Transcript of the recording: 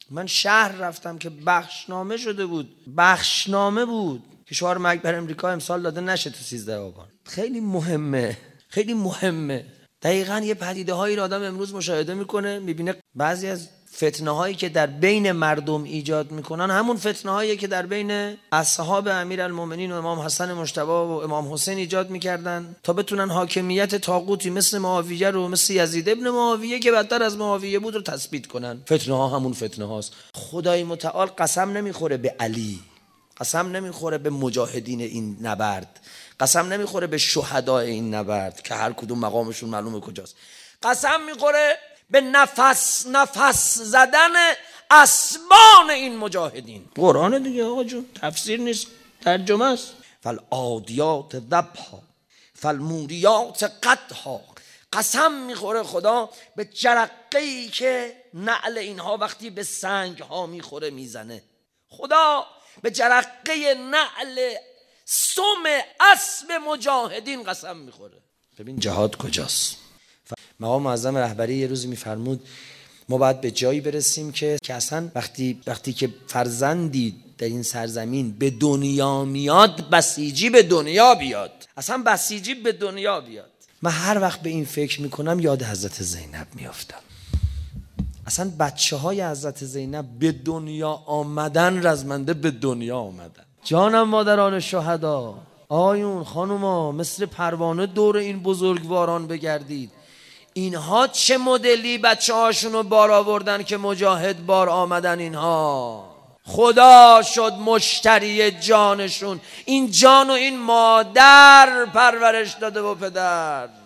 من شهر رفتم که بخشنامه شده بود، بخشنامه بود که شعار مرگ بر امریکا امسال داده نشه تو 13 آبان. خیلی مهمه، خیلی مهمه. دقیقاً یه پدیده هایی رو آدم امروز مشاهده میکنه، میبینه بعضی از فتنه هایی که در بین مردم ایجاد میکنن همون فتنه هایی که در بین اصحاب امیرالمومنین و امام حسن مجتبی و امام حسین ایجاد میکردن تا بتونن حاکمیت طاغوتی مثل معاویه رو، مثل یزید ابن معاویه که بدتر از معاویه بود، رو تثبیت کنن. فتنه ها همون فتنه هاست. خدای متعال قسم نمیخوره به علی، قسم نمیخوره به مجاهدین این نبرد، قسم نمیخوره به شهدای این نبرد که هر کدوم مقامشون معلومه کجاست. قسم میخوره به نفس نفس زدن اسبان این مجاهدین. قرآن دیگه آقا جون، تفسیر نیست، ترجمه است. فالعادیات ضبحا فالموریات قدحا. قسم میخوره خدا به جرقه‌ای که نعل اینها وقتی به سنگ ها میخوره میزنه. خدا به جرقه نعل سم اسب مجاهدین قسم میخوره. ببین جهاد کجاست. مقام معظم رهبری یه روزی میفرمود ما باید به جایی برسیم که اصلا وقتی که فرزندی در این سرزمین به دنیا میاد، بسیجی به دنیا بیاد. اصلا بسیجی به دنیا بیاد. من هر وقت به این فکر میکنم یاد حضرت زینب میافتم. اصلا بچه های حضرت زینب به دنیا آمدن، رزمنده به دنیا آمدن. جانم مادران شهدا، آیون خانوما، مثل پروانه دور این بزرگواران بگردید. اینها چه مدلی بچه هاشونو بار آوردن که مجاهد بار آمدن. اینها خدا شد مشتری جانشون. این جان و این مادر پرورش داده و پدر.